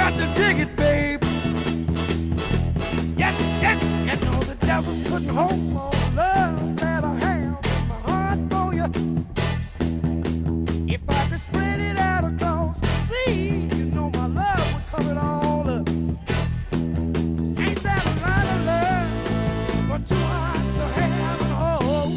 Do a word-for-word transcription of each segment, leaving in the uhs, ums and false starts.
got to dig it, babe. Yes, yes, you know the devils couldn't hold all the love that I have in my heart for you. If I could spread it out across the sea, you know my love would cover it all up. Ain't that a lot of love for two hearts to have and hold?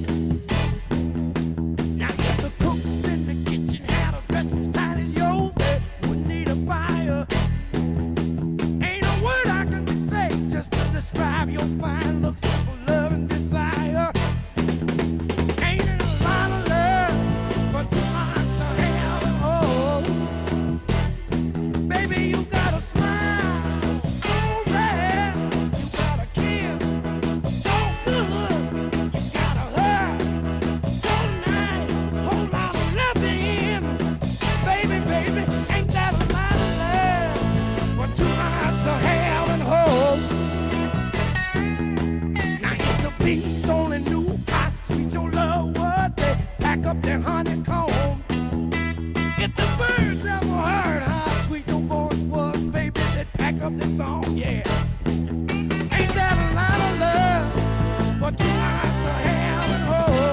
Now if the cooks in the kitchen had a dress as tight as yours, they wouldn't need a fire. Ain't a word I can say just to describe your fine looks for love and desire. Ain't it a lot of love for two hearts to have and hold? Baby, you got a smile so rare, you got a kiss so good, you got a hug so nice, whole lot of loving. Baby, baby, ain't that a lot of love for two hearts to have and hold? Now if the bees only knew how sweet your love was, they pack up their honeycomb. If the birds ever heard how sweet your voice was, baby, they'd pack up their song, yeah. Ain't that a lot of love for two hearts to have and hold?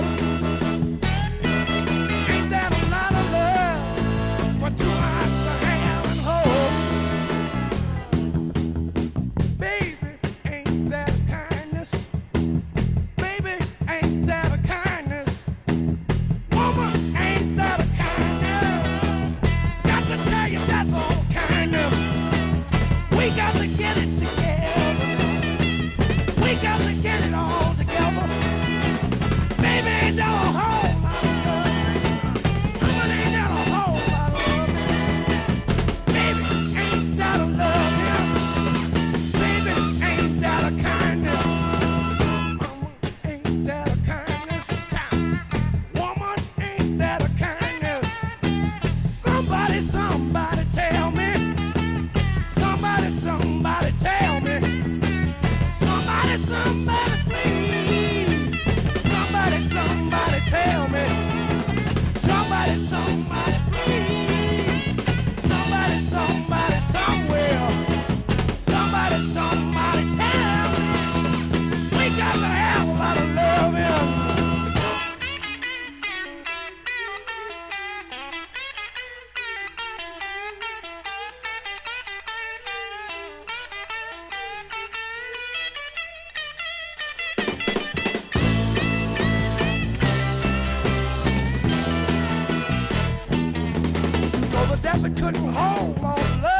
Ain't that a lot of love for two hearts to have and hold? Baby, ain't that a kindness? Baby, ain't that a kindness? Woman, ain't that a kindness? Got to tell you, that's all kindness. We got to get it together. We got to get it all together. Baby, ain't that a whole lot of love? Woman, ain't that a whole lot of love? Baby, ain't that a love? Yeah. Baby, ain't that a kindness? Mama, ain't that a kindness? Child. Woman, ain't that a kindness? Somebody, somebody tell me. Somebody, somebody tell me. Somebody, somebody please. Somebody, somebody tell me. Somebody, somebody please. Somebody, somebody somewhere. Somebody, somebody tell me. We got to have a lot of love in. So the desert couldn't hold all the love